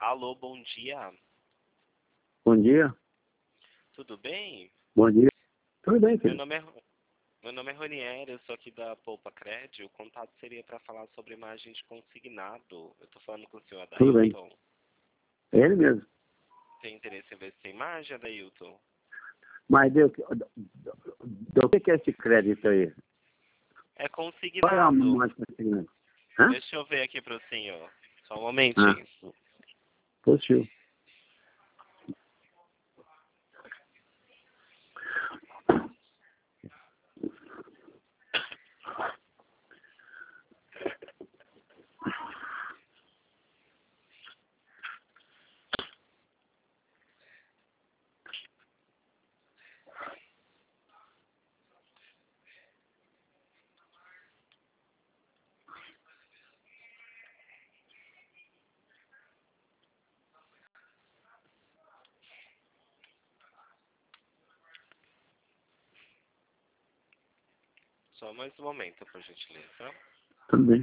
Alô, bom dia. Bom dia. Tudo bem? Bom dia. Tudo bem, Meu filho? nome é Ronieri, eu sou aqui da Poupa Cred. O contato seria para falar sobre imagem de consignado. Eu estou falando com o senhor Tudo bem. Adailton. É ele mesmo. Tem interesse em ver essa imagem, Adailton? Mas do que é esse crédito aí? É Qual é a consignado. mais consignado? Hã? Deixa eu ver aqui para o senhor. Só um Ah, momentinho. positivo. Só mais um momento, por gentileza. Tudo bem.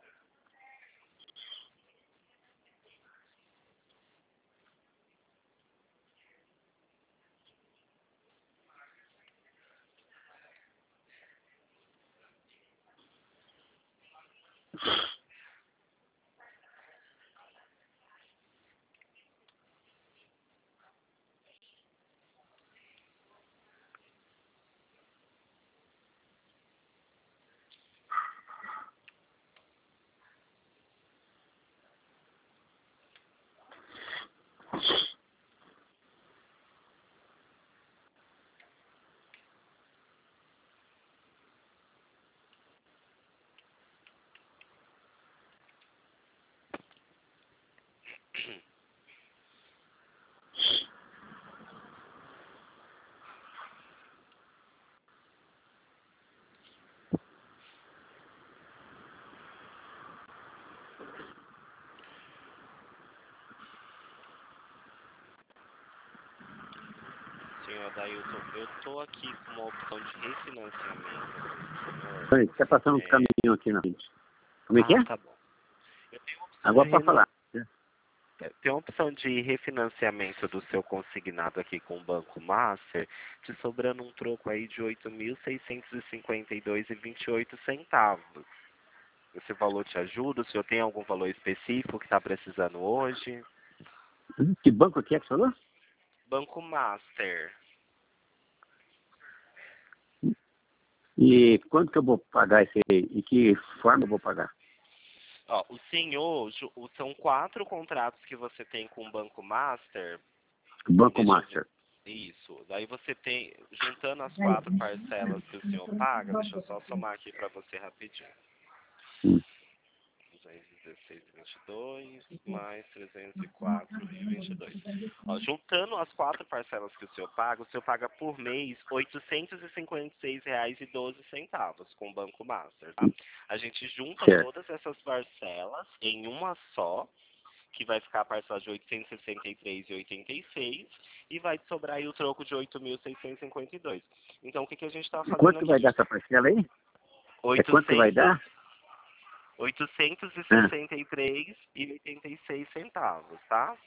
Senhor Adailton, eu estou aqui com uma opção de refinanciamento para o senhor. Oi, está passando um caminhão aqui na frente. Como é que é? Tá bom. Eu tenho uma opção Agora de para falar. Tem uma opção de refinanciamento do seu consignado aqui com o Banco Master, te sobrando um troco aí de R$ 8.652,28. Esse valor te ajuda? O senhor tem algum valor específico que está precisando hoje? Que banco aqui é que você falou? Banco Master. E quanto que eu vou pagar esse aí? E que forma eu vou pagar? Ó, o senhor, são 4 contratos que você tem com o Banco Master. Banco Deixa eu ver. Master. Isso. Daí você tem, juntando as 4 parcelas que o senhor paga, deixa eu só somar aqui para você rapidinho. Hum. 216,22 mais 304,22. Ó, juntando as 4 parcelas que o senhor paga por mês R$ 856,12 com o Banco Master, tá? A gente junta Certo. todas essas parcelas em uma só, que vai ficar a parcela de R$ 863,86 e vai te sobrar aí o troco de R$ 8.652. Então, o que a gente está fazendo Quanto que aqui? vai dar essa parcela aí? É quanto que vai dar? R$ 863,86, tá?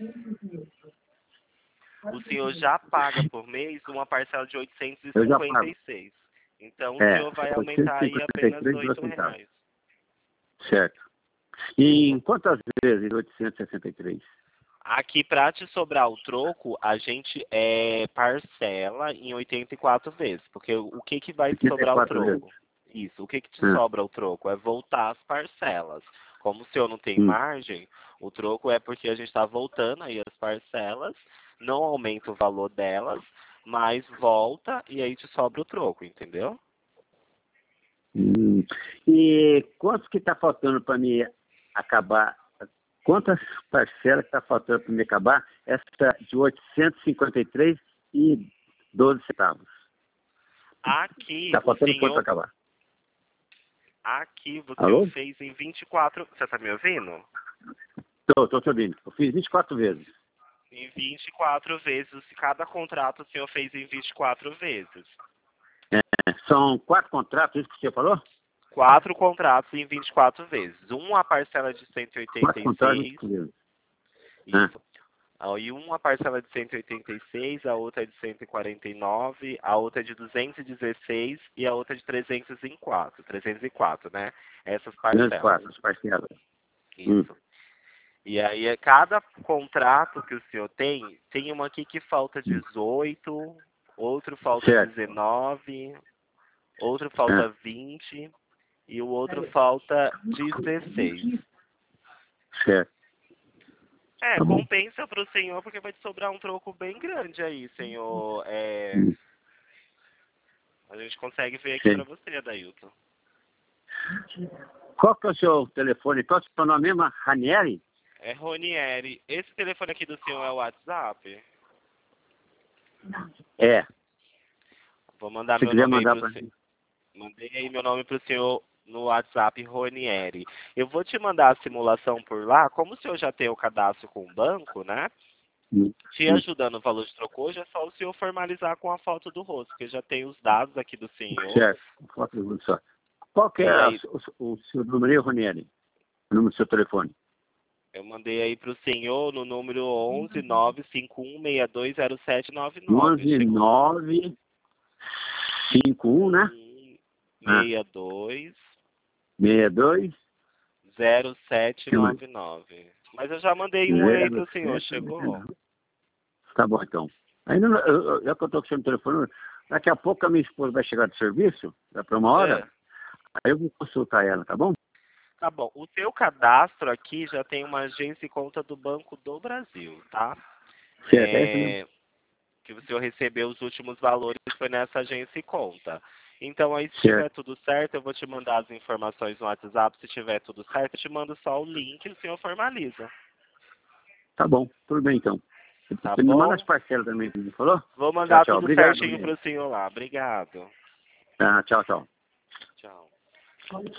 O senhor já paga por mês uma parcela de R$ Eu já pago. 856. Então, o É, senhor vai aumentar aí apenas R$ 8. Certo. E em quantas vezes 863? Aqui, para te sobrar o troco, a gente parcela em 84 vezes. Porque o que vai te sobrar o 84 vezes. troco? Isso, o que te sobra o troco? É voltar as parcelas. Como o senhor não tem margem, o troco é porque a gente está voltando aí as parcelas, não aumenta o valor delas, mas volta e aí te sobra o troco, entendeu? E quanto que está faltando para me acabar? Quantas parcelas está faltando para me acabar? Essa de 853,12. Aqui, Está o faltando quanto para senhor, acabar? aqui você Alô? fez em 24. Você está me ouvindo? Estou te ouvindo. Eu fiz 24 vezes. Em 24 vezes. Cada contrato o senhor fez em 24 vezes. São 4 contratos, isso que você falou? 4 contratos em 24 vezes. A parcela de 4 contratos 186. vezes. Isso. Aí uma parcela de 186, a outra é de 149, a outra é de 216 e a outra é de 304, né? Essas parcelas. 304, as parcelas. Isso. E aí, cada contrato que o senhor tem uma aqui que falta 18, outro falta Certo. 19, outro falta 20 e o outro falta 16. Certo. Tá bom. Compensa para o senhor, porque vai te sobrar um troco bem grande aí, senhor. A gente consegue ver aqui para você, Adailton. Qual que é o seu telefone? Qual é o seu nome mesmo? Ranieri? É Ronieri. Esse telefone aqui do senhor é o WhatsApp? É. Vou mandar Se meu quiser nome mandar aí para pro mim. senhor. Mandei aí meu nome pro senhor no WhatsApp, Ronieri. Eu vou te mandar a simulação por lá. Como o senhor já tem o cadastro com o banco, né? Te ajudando o valor de troco hoje, é só o senhor formalizar com a foto do rosto, porque já tem os dados aqui do senhor. Certo. Só. Qual que é aí, o seu número aí, Ranieri? O número do seu telefone? Eu mandei aí pro senhor no número 11 951620799. 11 951, né? 62 62 0799. Mas eu já mandei um aí pro senhor, chegou? Tá bom, então. Ainda já que eu estou com o seu telefone, daqui a pouco a minha esposa vai chegar do serviço, dá para uma hora, aí eu vou consultar ela, tá bom? Tá bom. O seu cadastro aqui já tem uma agência e conta do Banco do Brasil, tá? Certo, é isso mesmo. Que o senhor recebeu os últimos valores foi nessa agência e conta. Então, aí, se tiver tudo certo, eu vou te mandar as informações no WhatsApp. Se tiver tudo certo, eu te mando só o link e o senhor formaliza. Tá bom, tudo bem, então. Tá Você bom? me manda as parcelas também, que você falou? Vou mandar Tchau, tudo obrigado, certinho pro senhor lá. Obrigado. Tá, tchau. Tchau.